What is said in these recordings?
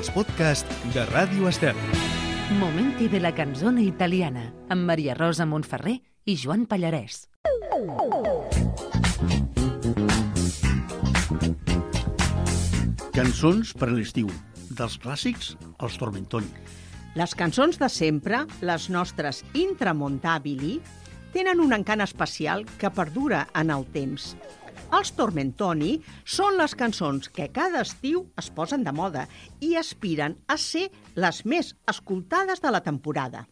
els podcasts de Ràdio Estel. Momenti de la canzone italiana amb Maria Rosa Montferrer i Joan Pallarès. Cançons per a l'estiu, dels clàssics als tormentoni. Les cançons de sempre, les nostres intramontabili, tenen un encant especial que perdura en el temps. Els tormentoni són les cançons que cada estiu es posen de moda i aspiren a ser les més escoltades de la temporada.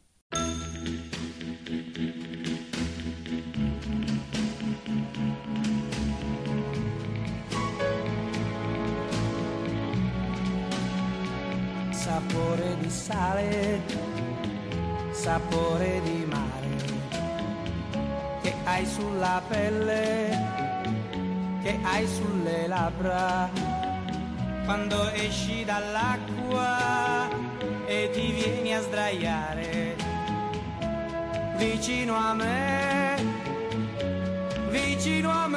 Sapore di sale, sapore di mare, che hai sulla pelle, che hai sulle labbra, quando esci dall'acqua e ti vieni a sdraiare vicino a me, vicino a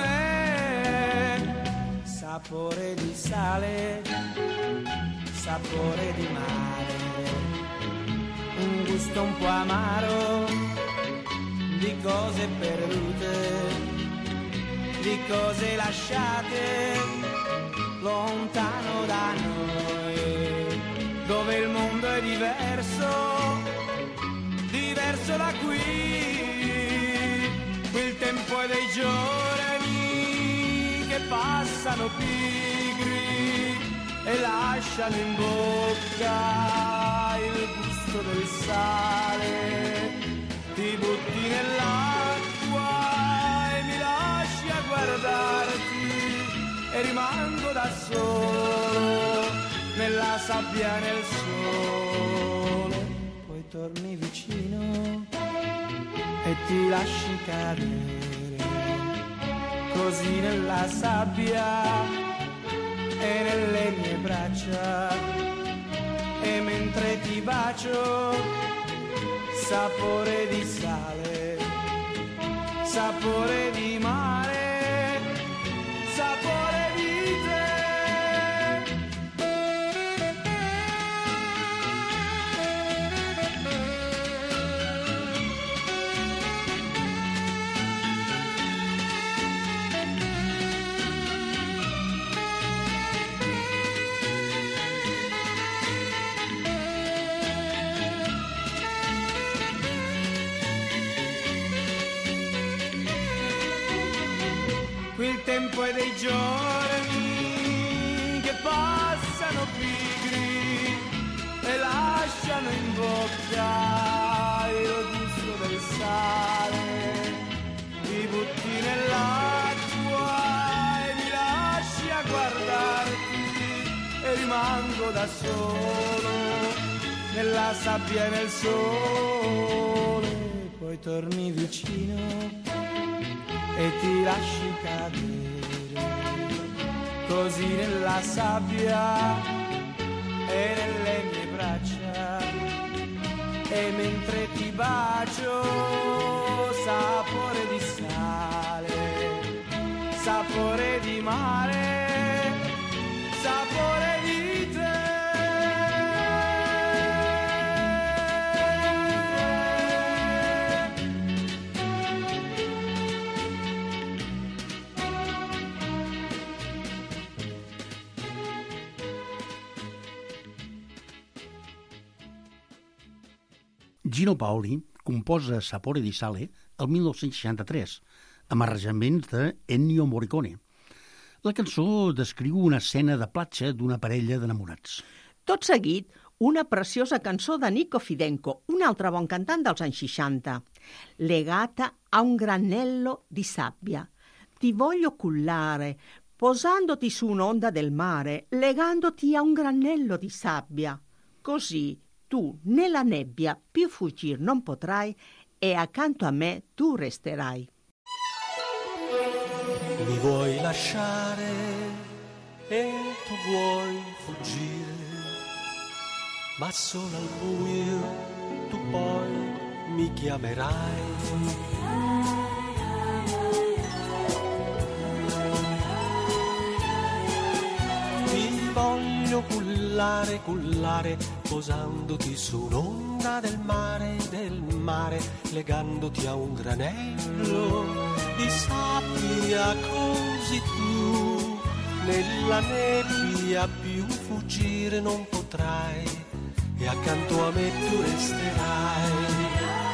me. Sapore di sale, sapore di mare, un gusto un po' amaro di cose perdute, di cose lasciate lontano da noi, dove il mondo è diverso, diverso da qui. Qui il tempo è dei giorni che passano pigri e lasciano in bocca il gusto del sale. Ti butti nell'acqua e mi lasci a guardarti e rimango da solo nella sabbia e nel sole. Poi torni vicino e ti lasci cadere così nella sabbia e nelle mie braccia, e mentre ti bacio, sapore di sale, sapore di mare, sapore di te. Qui il tempo è dei giorni che passano pigri e lasciano in bocca il gusto del sale. Ti butti nell'acqua e mi lasci a guardarti e rimango da solo nella sabbia e nel sole. Poi torni vicino e ti lasci cadere così nella sabbia e nelle mie braccia, e mentre ti bacio, sapore di sale, sapore di mare, sapore di te. Gino Paoli composa Sapore di sale el 1963, amb arranjaments de Ennio Morricone. La cançó descriu una escena de platja d'una parella d'enamorats. Tot seguit, una preciosa cançó de Nico Fidenco, un altre bon cantant dels anys 60. Legata a un granello di sabbia. Ti voglio cullare, posandoti su un'onda del mare, legandoti a un granello di sabbia. Così tu nella nebbia più fuggir non potrai e accanto a me tu resterai. Mi vuoi lasciare e tu vuoi fuggire, ma solo al buio tu poi mi chiamerai. Ti voglio voglio cullare, cullare, posandoti su un'onda del mare, legandoti a un granello di sabbia, così tu nella nebbia più fuggire non potrai e accanto a me tu resterai.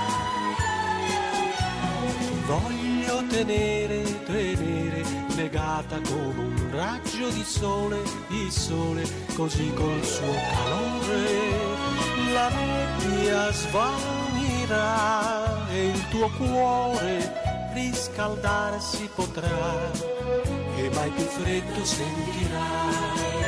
Voglio tenere legata come un raggio di sole, così col suo calore la nebbia svanirà e il tuo cuore riscaldarsi potrà e mai più freddo sentirai.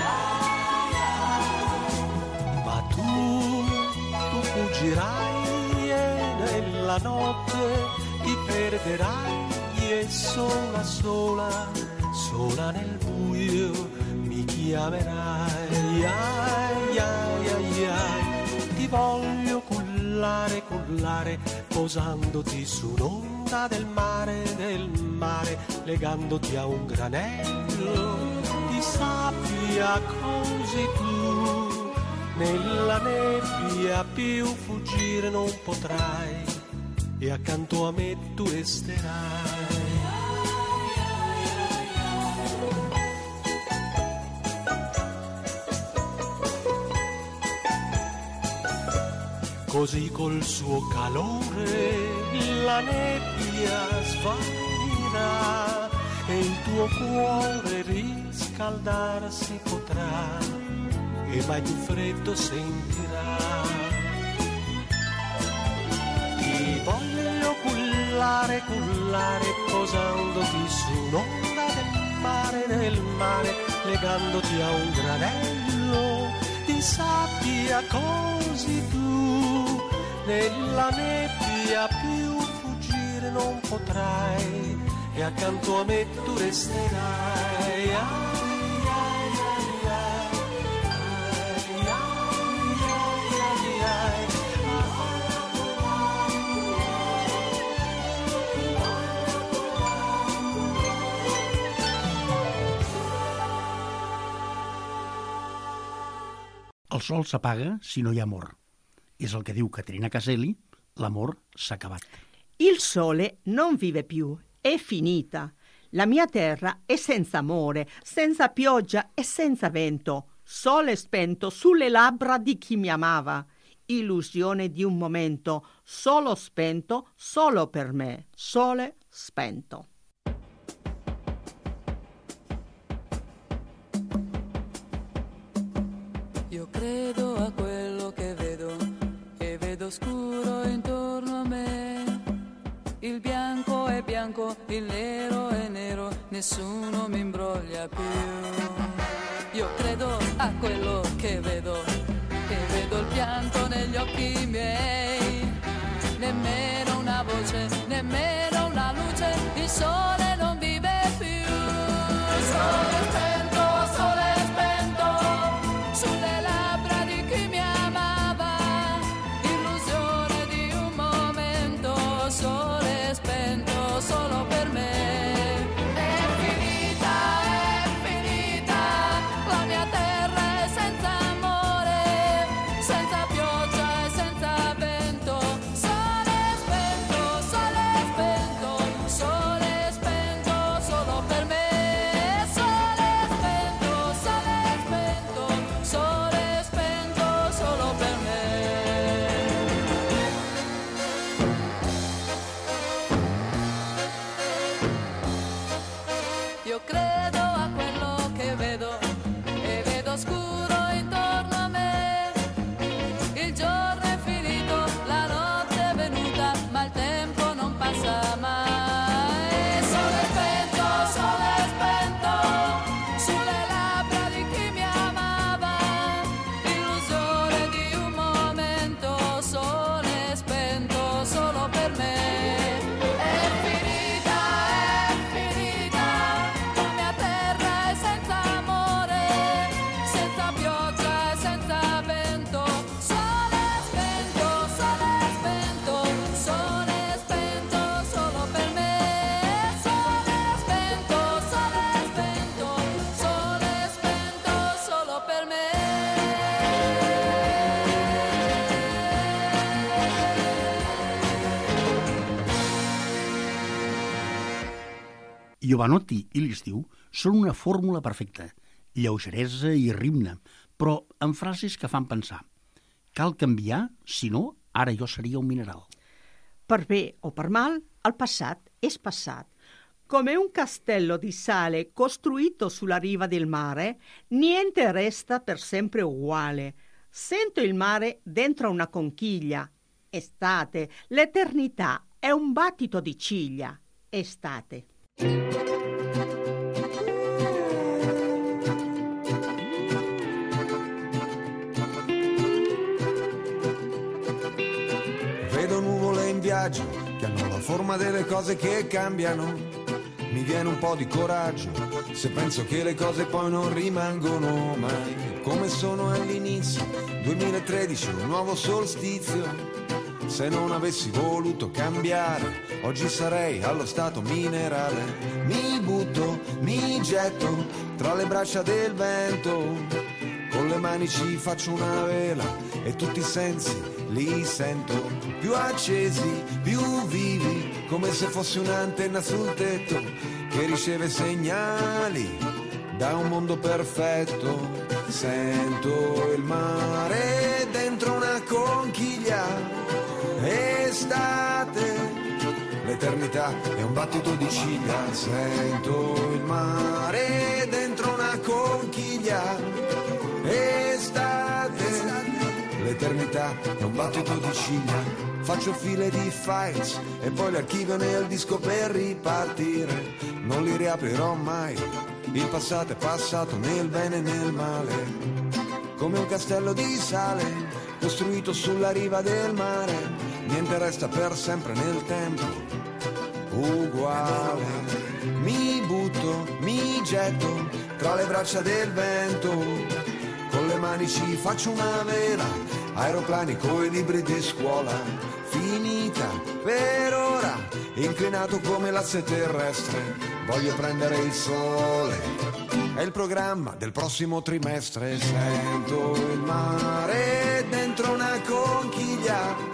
Ma tu fuggirai e nella notte ti perderai e sola nel buio mi chiamerai. Ai, ai, ai, ai. Ti voglio cullare, posandoti su un'onda del mare, legandoti a un granello di sabbia, così tu nella nebbia più fuggire non potrai e accanto a me tu resterai. Così col suo calore la nebbia svanirà e il tuo cuore riscaldarsi potrà e mai più freddo sentirà. Ti voglio cullare, posandoti su un'onda del mare, legandoti a un granello di sabbia, così tu nella nebbia più fuggire non potrai e accanto a me tu resterai. Ai, ai, ai, ai. Ai, ai, ai, ai. El sol s'apaga si no hi ha amor. És el que diu Caterina Caselli, l'amor s'ha acabat. Il sole non vive più, è finita. La mia terra è senza amore, senza pioggia e senza vento. Sole spento sulle labbra di chi mi amava. Illusione di un momento, solo spento, solo per me. Sole spento. Io credo a quello che vedo e vedo scuro intorno a me. Il bianco è bianco, il nero è nero, nessuno mi imbroglia più. Io credo a quello che vedo e vedo il pianto negli occhi miei. Nemmeno una voce, nemmeno una luce, il sole non vive più. Sole spento, sulle labbra di chi mi amava, illusione di un momento, sole spento solo per me. È finita, la mia terra è senza amore, senza pioggia e senza vento, sole spento, sole spento, sole spento. me. Jovanotti i l'estiu són una fórmula perfecta, lleugeresa i ritme, però amb frases que fan pensar. Cal canviar, si no, ara jo seria un mineral. Per bé o per mal, il passat è passat. Come un castello di sale costruito sulla riva del mare, niente resta per sempre uguale. Sento il mare dentro una conchiglia. Estate, l'eternità è un battito di ciglia. Estate. Vedo nuvole in viaggio che hanno la forma delle cose che cambiano. Mi viene un po' di coraggio se penso che le cose poi non rimangono mai come sono all'inizio. 2013, un nuovo solstizio. Se non avessi voluto cambiare, oggi sarei allo stato minerale. Mi butto, mi getto tra le braccia del vento. Con le mani ci faccio una vela e tutti i sensi li sento. Più accesi, più vivi, come se fossi un'antenna sul tetto che riceve segnali da un mondo perfetto. Sento il mare dentro una conchiglia. Estate, l'eternità è un battito di ciglia. Sento il mare dentro una conchiglia. Estate, l'eternità è un battito di ciglia. Faccio file di files e poi li archivio nel disco per ripartire. Non li riaprirò mai, il passato è passato nel bene e nel male. Come un castello di sale costruito sulla riva del mare. Niente resta per sempre nel tempo, uguale. Mi butto, mi getto tra le braccia del vento. Con le mani ci faccio una vela, aeroplani coi libri di scuola. Finita per ora, inclinato come l'asse terrestre. Voglio prendere il sole, è il programma del prossimo trimestre. Sento il mare dentro una conchiglia.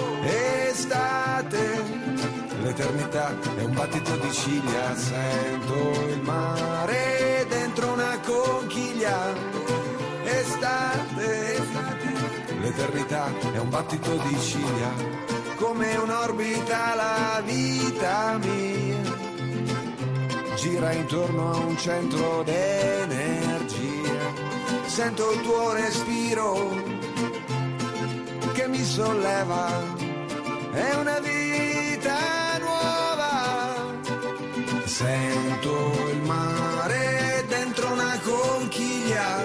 Estate, l'eternità è un battito di ciglia. Sento il mare dentro una conchiglia. Estate, l'eternità è un battito di ciglia. Come un'orbita la vita mia gira intorno a un centro d'energia. Sento il tuo respiro che mi solleva. È una vita nuova. Sento il mare dentro una conchiglia.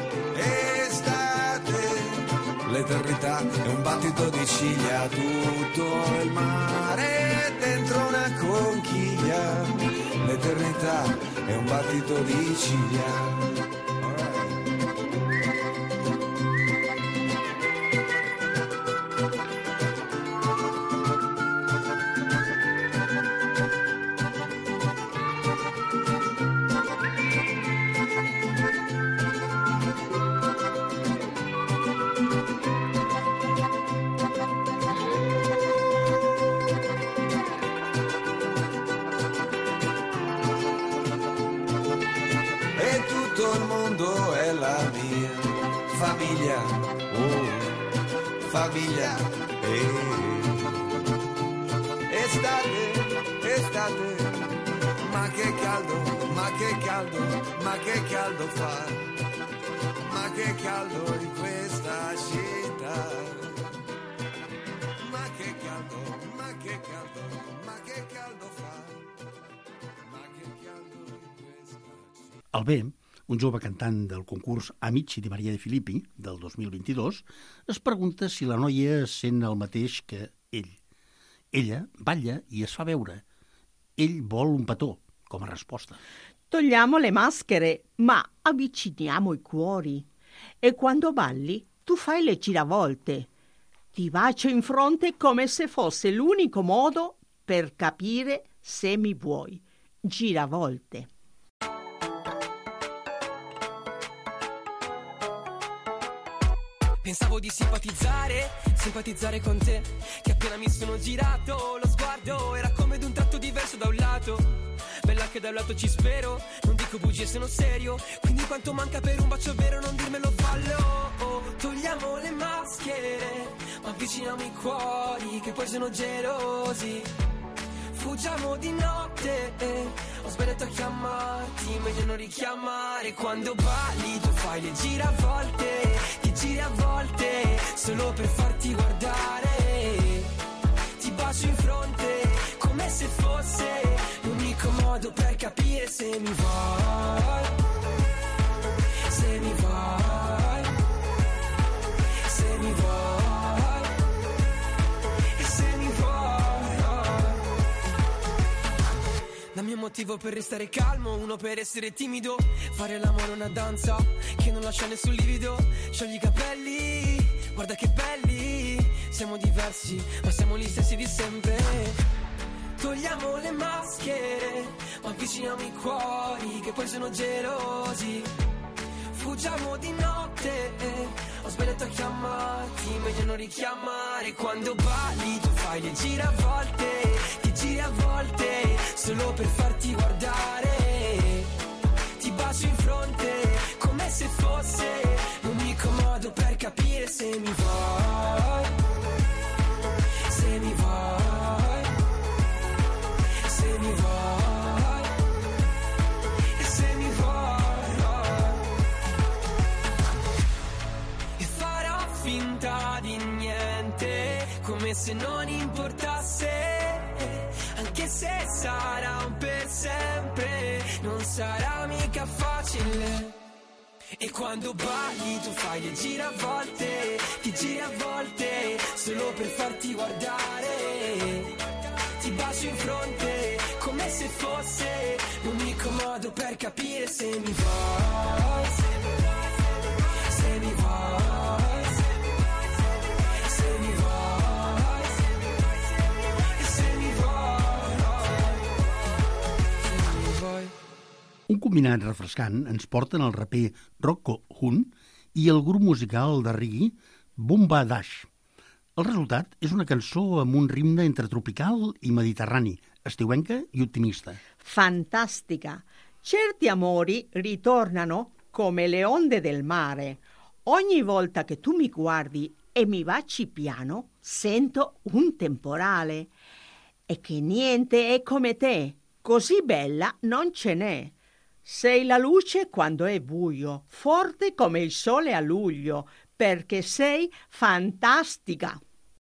Estate, l'eternità è un battito di ciglia. Tutto il mare dentro una conchiglia. L'eternità è un battito di ciglia. Famiglia, oh, famiglia, Estate, estate, ma che caldo, ma che caldo, ma che caldo fa, ma che caldo in questa città, ma che caldo, ma che caldo, ma che caldo fa, ma che caldo in questa città. El B, un jove cantant del concurs Amici di Maria de Filippi, del 2022, es pregunta si la noia sent el mateix que ell. Ella balla i es fa veure. Ell vol un petó, com a risposta. Togliamo le maschere, ma avviciniamo i cuori. E quando balli, tu fai le giravolte. Ti bacio in fronte come se fosse l'unico modo per capire se mi vuoi. Giravolte. Pensavo di simpatizzare con te, che appena mi sono girato lo sguardo era come d'un tratto diverso da un lato. Bella che da un lato ci spero, non dico bugie, sono serio. Quindi quanto manca per un bacio vero, non dirmelo fallo. Togliamo le maschere, ma avviciniamo i cuori che poi sono gelosi. Fuggiamo di notte, ho sbagliato a chiamarti, meglio non richiamare. Quando balli tu fai le giravolte, ti giri a volte, solo per farti guardare. Ti bacio in fronte, come se fosse l'unico modo per capire se mi vuoi. Se mi vuoi, se mi vuoi, e se mi vuoi. La mio motivo per restare calmo, uno per essere timido. Fare l'amore una danza che non lascia nessun livido. Sciogli i capelli, guarda che belli. Siamo diversi, ma siamo gli stessi di sempre. Togliamo le maschere, ma avviciniamo i cuori che poi sono gelosi. Fuggiamo di notte, ho sbagliato a chiamarti, meglio non richiamare. Quando balli tu fai le giravolte, ti giri a volte, solo per farti guardare. Ti bacio in fronte, come se fosse l'unico modo per capire se mi vuoi. Se mi vuoi, se mi vuoi, e se mi vuoi. E farò finta di niente, come se non importasse. Anche se sarà un per sempre, non sarà mica facile. E quando balli tu fai le giravolte, ti giri a volte, solo per farti guardare. Ti bacio in fronte, come se fosse l'unico modo per capire se mi vuoi. Se mi vuoi, se mi vuoi, se mi vuoi. Un combinat refrescant ens porten el raper Rocco Hunt i el grup musical de reggae Bumba Dash. El resultat és una cançó amb un ritme entre tropical i mediterrani, estiuenca i ottimista. Fantastica! Certi amori ritornano come le onde del mare. Ogni volta che tu mi guardi e mi baci piano, sento un temporale. E che niente è come te, così bella non ce n'è. Sei la luce quando è buio, forte come il sole a luglio, perché sei fantastica.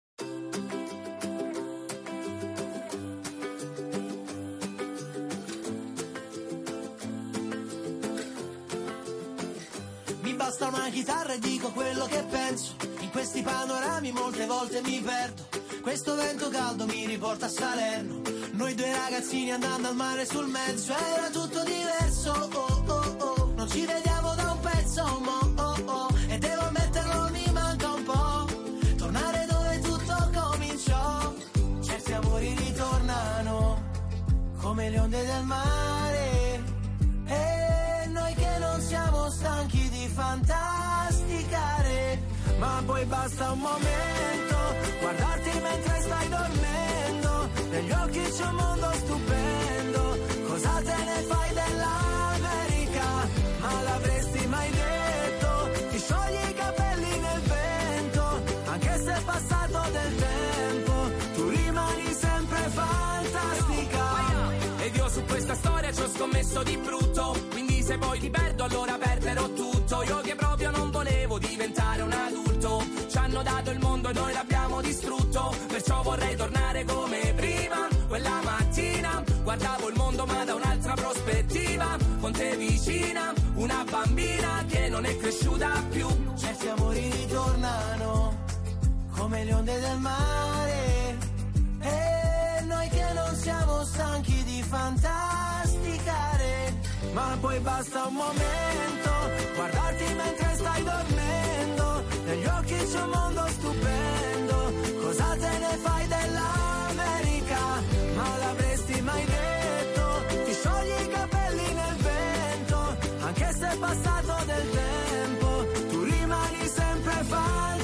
Mi basta una chitarra e dico quello che penso. In questi panorami molte volte mi perdo. Questo vento caldo mi riporta a Salerno. Noi due ragazzini andando al mare sul mezzo. Era tutto diverso, oh oh oh. Non ci vediamo da un pezzo, mo oh oh. E devo ammetterlo, mi manca un po'. Tornare dove tutto cominciò. Certi amori ritornano come le onde del mare. E noi che non siamo stanchi di fantasticare. Ma poi basta un momento, guardarti mentre stai dormendo. Negli occhi c'è un mondo stupendo. Cosa te ne fai dell'America? Ma l'avresti mai detto? Ti sciogli i capelli nel vento. Anche se è passato del tempo, tu rimani sempre fantastica. Ed io su questa storia ci ho scommesso di brutto. Quindi se poi ti perdo allora perderò tutto. Io che proprio non volevo diventare un adulto. Ci hanno dato il mondo e noi l'abbiamo distrutto. Perciò vorrei tornare come prima. Quella mattina guardavo il mondo ma da un'altra prospettiva. Con te vicina, una bambina che non è cresciuta più. Certi amori ritornano come le onde del mare. E noi che non siamo stanchi di fantasticare. Ma poi basta un momento, guardarti mentre stai dormendo. Negli occhi c'è un mondo stupendo. Cosa te ne fai dell'America? Ma l'avresti mai detto? Ti sciogli i capelli nel vento. Anche se è passato del tempo, tu rimani sempre fan.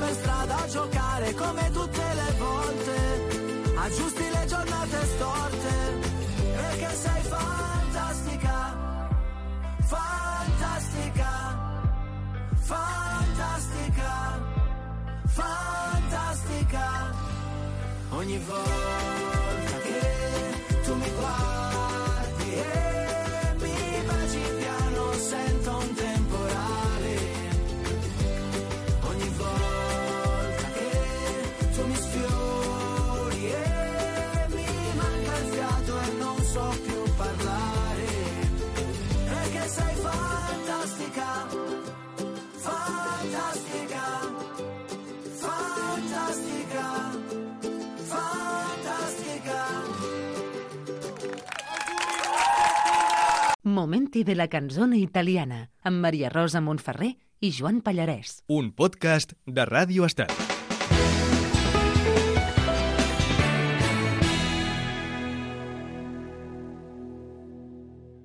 per strada a giocare come tutte le volte, aggiusti le giornate storte, perché sei fantastica, fantastica, fantastica, fantastica. Ogni volta che tu mi guardi e mi baci piano sento un temporale. Ogni volta che tu mi sfiori e mi manca il fiato e non so più parlare, perché sei fantastica, fantastica, fantastica, fantastica. Momenti de la canzone italiana amb Maria Rosa Montferrer i Joan Pallarès. Un podcast de Ràdio Estel.